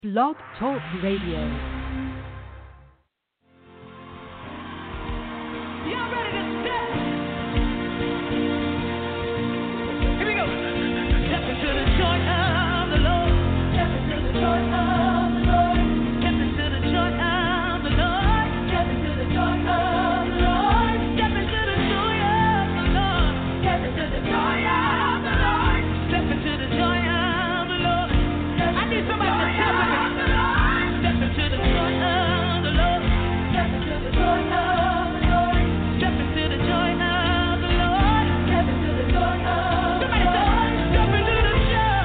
Blog Talk Radio. Y'all ready to step? Here we go. Step into the joy of the Lord. Step into the joy of the Lord. Step into the joy of the Lord. Step into the joy of the Lord. Step into the joy of the Lord. Step into the joy of the Lord. Step into the joy of the Lord. I need somebody to step with me. Step into the joy of the Lord. Step into the joy of the Lord. Step into the joy of the Lord. Step into the joy of the Lord. Somebody say, step into the joy.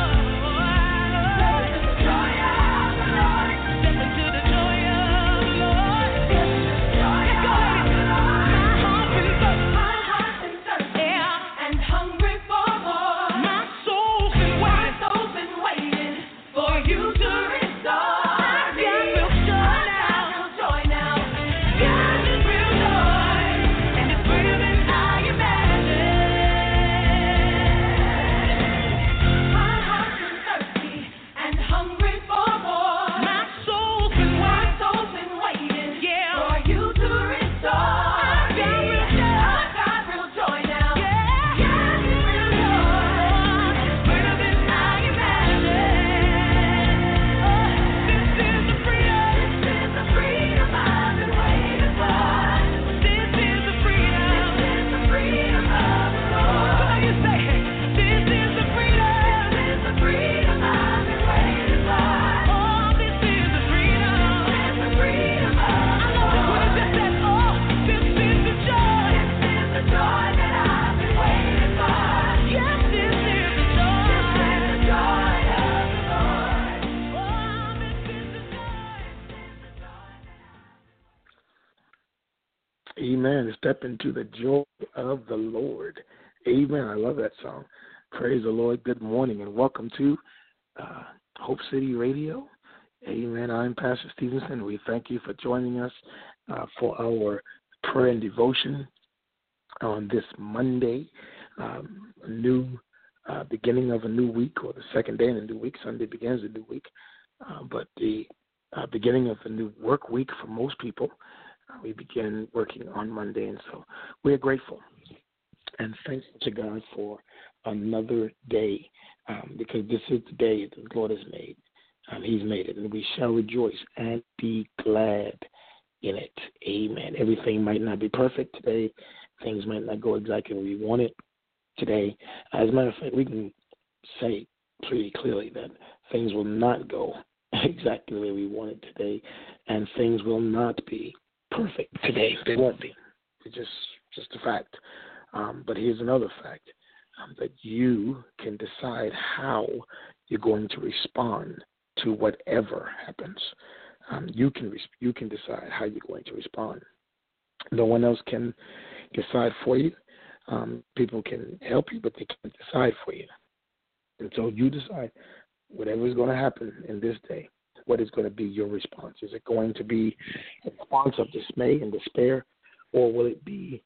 Step into the joy of the Lord. Step into the joy of the Lord. Let's go, ladies. My heart's been thirsty, yeah, and hungry for more. My soul's been waiting for you to restore. Amen. Step into the joy of the Lord. Amen. I love that song. Praise the Lord. Good morning and welcome to Hope City Radio. Amen. I'm Pastor Stevenson. We thank you for joining us for our prayer and devotion on this Monday, a new beginning of a new week, or the second day in a new week. Sunday begins a new week, but the beginning of a new work week for most people. We begin working on Monday, and so we're grateful and thankful to God for another day, because this is the day that the Lord has made. He's made it, and we shall rejoice and be glad in it. Amen. Everything might not be perfect today. Things might not go exactly where we want it today. As a matter of fact, we can say pretty clearly that things will not go exactly where we want it today, and things will not be perfect today. They won't be. It's just a fact. But here's another fact, that you can decide how you're going to respond to whatever happens. You can decide how you're going to respond. No one else can decide for you. People can help you, but they can't decide for you. And so you decide whatever is going to happen in this day. What is going to be your response? Is it going to be a response of dismay and despair, or will it be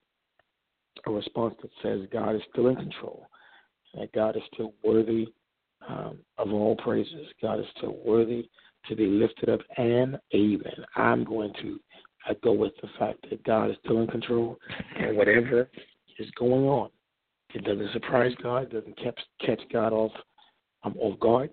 a response that says God is still in control, that God is still worthy of all praises, God is still worthy to be lifted up, and amen. I'm going to go with the fact that God is still in control, and whatever is going on, it doesn't surprise God, it doesn't catch God off guard.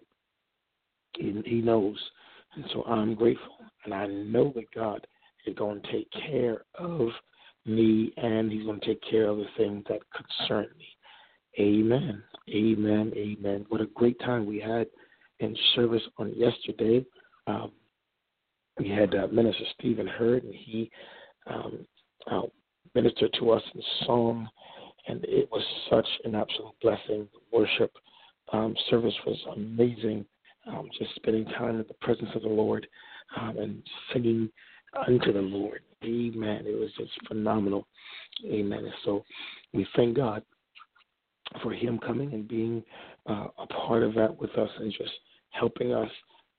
He knows. And so I'm grateful, and I know that God is going to take care of me, and he's going to take care of the things that concern me. Amen, amen, amen. What a great time we had in service on yesterday. We had Minister Stephen Hurd, and he ministered to us in song, and it was such an absolute blessing. The worship service was amazing. Just spending time in the presence of the Lord and singing unto the Lord. Amen. It was just phenomenal. Amen. And so we thank God for him coming and being a part of that with us, and just helping us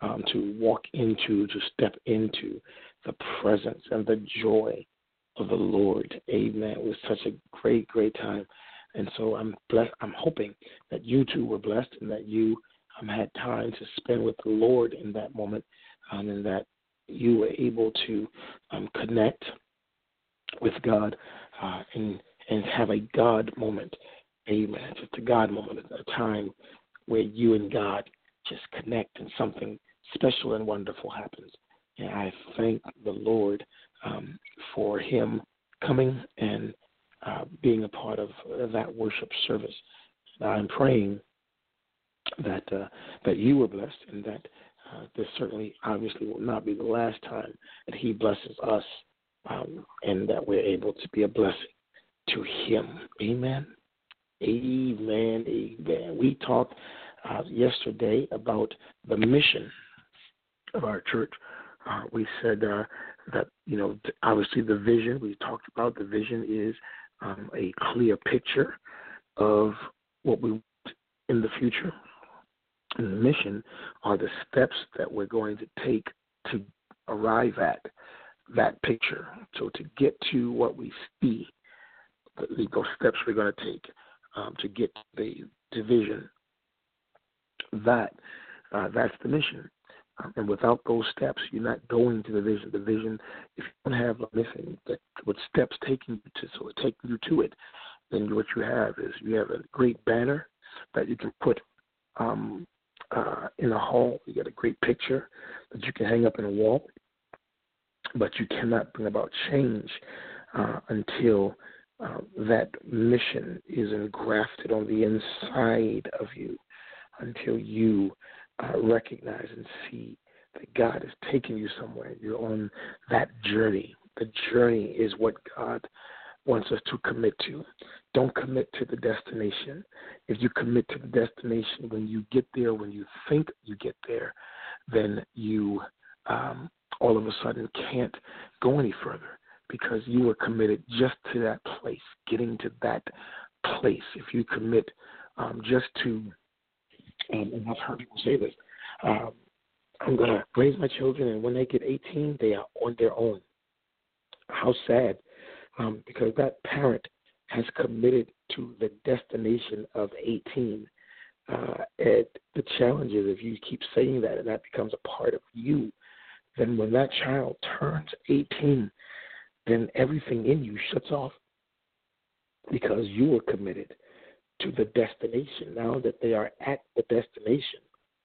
to step into the presence and the joy of the Lord. Amen. It was such a great, great time. And so I'm blessed. I'm hoping that you too were blessed, and that you had time to spend with the Lord in that moment, and that you were able to connect with God and have a God moment. Amen. Just a God moment, a time where you and God just connect and something special and wonderful happens. And I thank the Lord for him coming and being a part of that worship service. And I'm praying that you were blessed, and that this certainly, obviously, will not be the last time that he blesses us, and that we're able to be a blessing to him. Amen. Amen. Amen. We talked yesterday about the mission of our church. We said that, obviously the vision, we talked about the vision is a clear picture of what we want in the future. And the mission are the steps that we're going to take to arrive at that picture. So to get to what we see, those steps we're going to take to get the vision, that's the mission. And without those steps, you're not going to the vision. The vision, if you don't have what steps taking you to it, then what you have is you have a great banner that you can put in a hall. You got a great picture that you can hang up in a wall, but you cannot bring about change until that mission is engrafted on the inside of you, until you recognize and see that God is taking you somewhere. You're on that journey. The journey is what God wants us to commit to. Don't commit to the destination. If you commit to the destination, when you get there, when you think you get there, then you all of a sudden can't go any further, because you were committed just to that place, getting to that place. If you commit just to, and I've heard people say this, I'm going to raise my children, and when they get 18, they are on their own. How sad, because that parent has committed to the destination of 18. And the challenge is, if you keep saying that and that becomes a part of you, then when that child turns 18, then everything in you shuts off, because you were committed to the destination. Now that they are at the destination,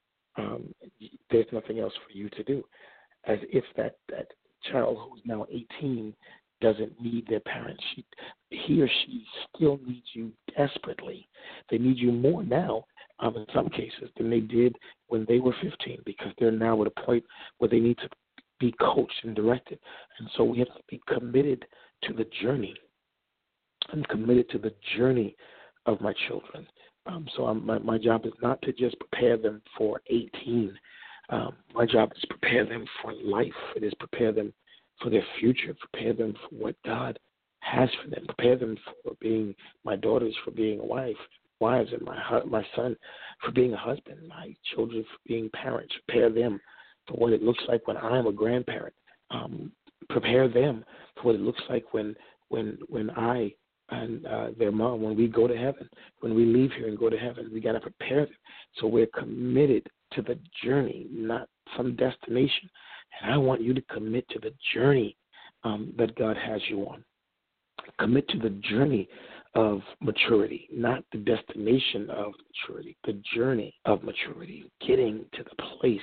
there's nothing else for you to do. As if that child who's now 18 doesn't need their parents. He or she still needs you desperately. They need you more now, in some cases, than they did when they were 15, because they're now at a point where they need to be coached and directed. And so we have to be committed to the journey. I'm committed to the journey of my children. So my job is not to just prepare them for 18. My job is to prepare them for life. It is prepare them for their future, prepare them for what God has for them, prepare them for being my daughters, for being wives, and my son for being a husband, my children for being parents, prepare them for what it looks like when I am a grandparent, prepare them for what it looks like when I and their mom, when we go to heaven, when we leave here and go to heaven, we got to prepare them. So we're committed to the journey, not some destination. And I want you to commit to the journey that God has you on. Commit to the journey of maturity, not the destination of maturity, the journey of maturity, getting to the place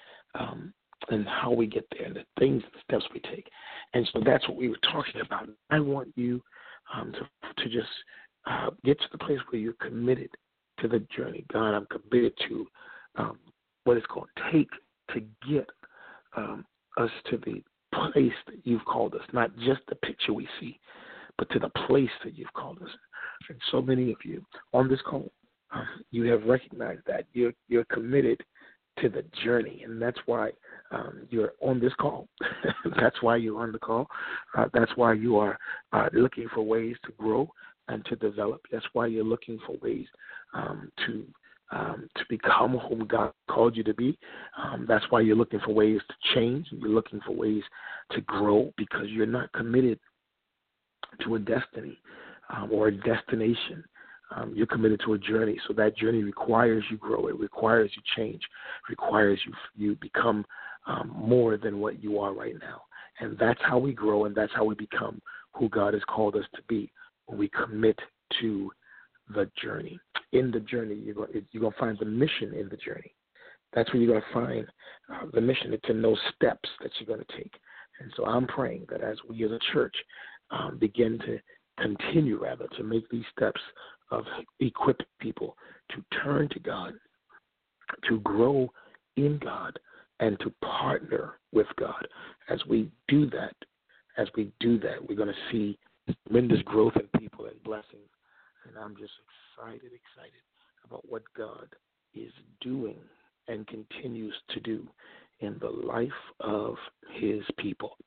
and how we get there, and the things, the steps we take. And so that's what we were talking about. I want you to just get to the place where you're committed to the journey. God, I'm committed to what it's going to take to get us to the place that you've called us, not just the picture we see, but to the place that you've called us. And so many of you on this call, you have recognized that you're committed to the journey, and that's why you're on this call. That's why you're on the call. That's why you are looking for ways to grow and to develop. That's why you're looking for ways to become whom God called you to be. That's why you're looking for ways to change. You're looking for ways to grow, because you're not committed to a destiny or a destination. You're committed to a journey, so that journey requires you grow. It requires you change. It requires you become more than what you are right now. And that's how we grow, and that's how we become who God has called us to be. When we commit to the journey. In the journey, you're going to find the mission in the journey. That's where you're going to find the mission. It's in those steps that you're going to take. And so I'm praying that as we as a church begin to continue, to make these steps of equipping people to turn to God, to grow in God, and to partner with God. As we do that, we're going to see tremendous growth in people and blessings. And I'm just excited about what God is doing and continues to do in the life of his people.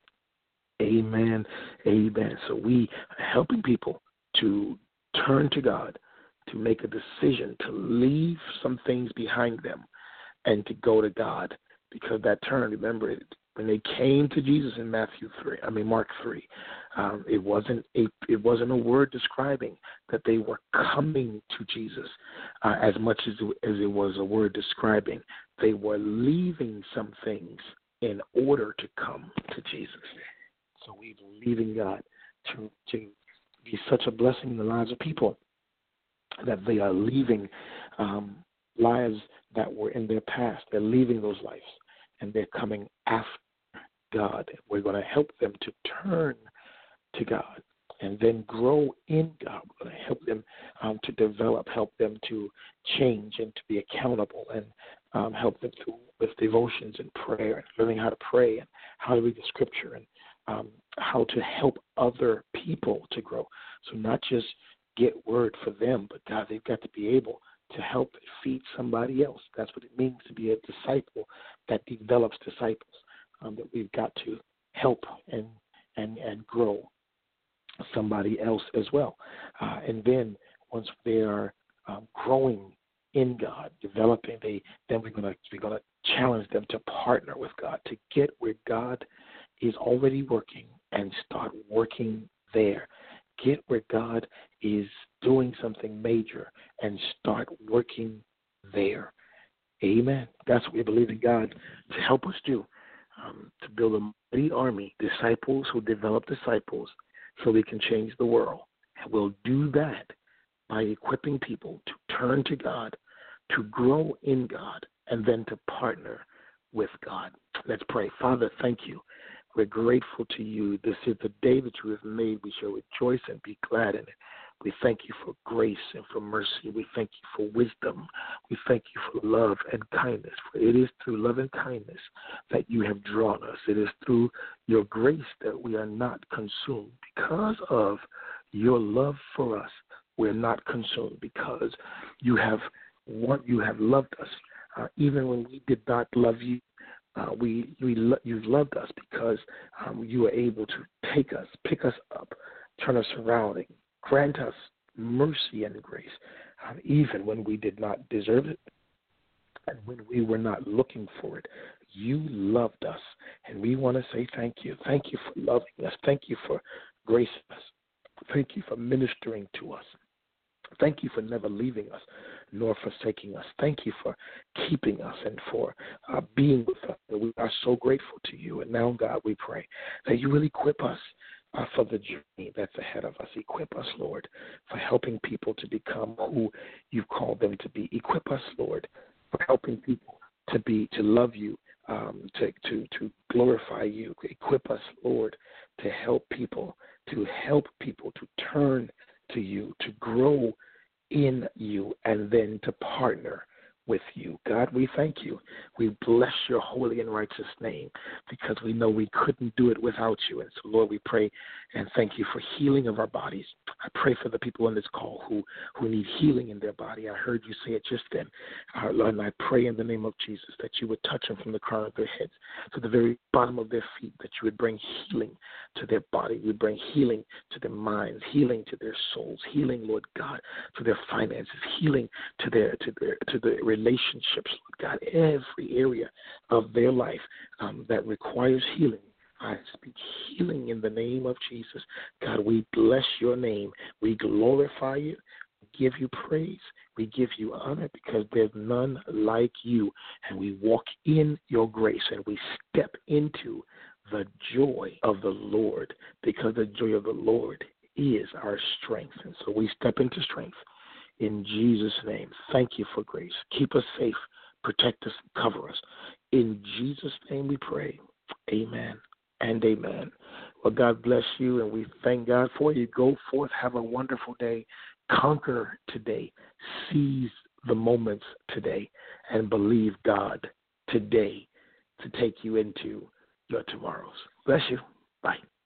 Amen. Amen. So we are helping people to turn to God, to make a decision to leave some things behind them and to go to God. Because that turn, remember, when they came to Jesus in Mark 3, it wasn't a word describing that they were coming to Jesus as much as it was a word describing they were leaving some things in order to come to Jesus. So we believe in God to be such a blessing in the lives of people that they are leaving lives that were in their past. They're leaving those lives, and they're coming after God. We're going to help them to turn to God and then grow in God. We're going to help them to develop, help them to change and to be accountable, and help them with devotions and prayer, and learning how to pray and how to read the Scripture, and how to help other people to grow. So not just get word for them, but God, they've got to be able to help feed somebody else. That's what it means to be a disciple that develops disciples, that we've got to help and grow somebody else as well. And then once they are growing in God, developing, then we're going to challenge them to partner with God, to get where God is already working and start working there. Get where God is doing something major and start working there. Amen. That's what we believe in God to help us do, to build a mighty army, disciples who develop disciples so we can change the world. And we'll do that by equipping people to turn to God, to grow in God, and then to partner with God. Let's pray. Father, thank you. We're grateful to you. This is the day that you have made. We shall rejoice and be glad in it. We thank you for grace and for mercy. We thank you for wisdom. We thank you for love and kindness. For it is through love and kindness that you have drawn us. It is through your grace that we are not consumed. Because of your love for us, we're not consumed. Because you have loved us. Even when we did not love you, you've loved us because you were able to take us, pick us up, turn us around, and grant us mercy and grace, even when we did not deserve it and when we were not looking for it. You loved us, and we want to say thank you. Thank you for loving us. Thank you for gracing us. Thank you for ministering to us. Thank you for never leaving us nor forsaking us. Thank you for keeping us and for being with us. We are so grateful to you. And now, God, we pray that you will equip us for the journey that's ahead of us. Equip us, Lord, for helping people to become who you've called them to be. Equip us, Lord, for helping people to love you, to glorify you. Equip us, Lord, to help people to turn to you, to grow in you, and then to partner with you. God, we thank you. We bless your holy and righteous name because we know we couldn't do it without you. And so, Lord, we pray and thank you for healing of our bodies. I pray for the people on this call who need healing in their body. I heard you say it just then. Lord, and I pray in the name of Jesus that you would touch them from the crown of their heads to the very bottom of their feet, that you would bring healing to their body. You would bring healing to their minds, healing to their souls, healing, Lord God, to their finances, healing to their relationships, Lord God, every area of their life that requires healing. I speak healing in the name of Jesus. God, we bless your name. We glorify you. give you praise. We give you honor because there's none like you. And we walk in your grace and we step into the joy of the Lord because the joy of the Lord is our strength. And so we step into strength in Jesus' name. Thank you for grace. Keep us safe. Protect us. Cover us. In Jesus' name we pray. Amen and amen. Well, God bless you, and we thank God for you. Go forth. Have a wonderful day. Conquer today. Seize the moments today and believe God today to take you into your tomorrows. Bless you. Bye.